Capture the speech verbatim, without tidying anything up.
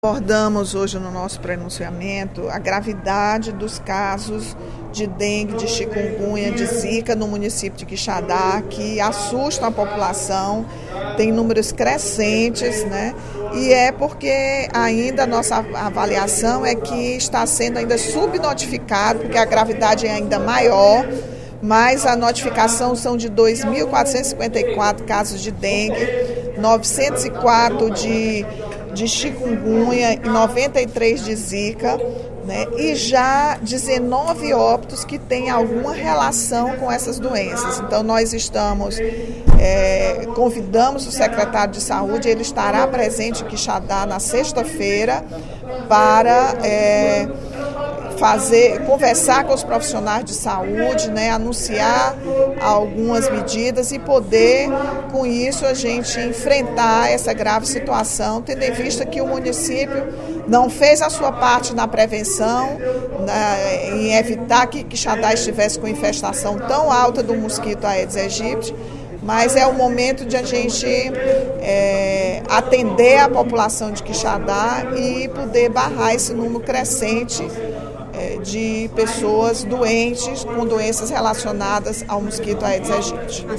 Abordamos hoje no nosso pronunciamento a gravidade dos casos de dengue, de chikungunya, de zika no município de Quixadá, que assustam a população, tem números crescentes, né? E é porque ainda a nossa avaliação é que está sendo ainda subnotificado, porque a gravidade é ainda maior, mas a notificação são de dois mil quatrocentos e cinquenta e quatro casos de dengue, novecentos e quatro de de chikungunya e noventa e três de zika, né? E já dezenove óbitos que têm alguma relação com essas doenças. Então nós estamos, é, convidamos o secretário de saúde, ele estará presente em Quixadá na sexta-feira para é, fazer, conversar com os profissionais de saúde, né, anunciar algumas medidas e poder, com isso, a gente enfrentar essa grave situação, tendo em vista que o município não fez a sua parte na prevenção, na, em evitar que Quixadá estivesse com infestação tão alta do mosquito Aedes aegypti, mas é o momento de a gente é, atender a população de Quixadá e poder barrar esse número crescente de pessoas doentes com doenças relacionadas ao mosquito Aedes aegypti.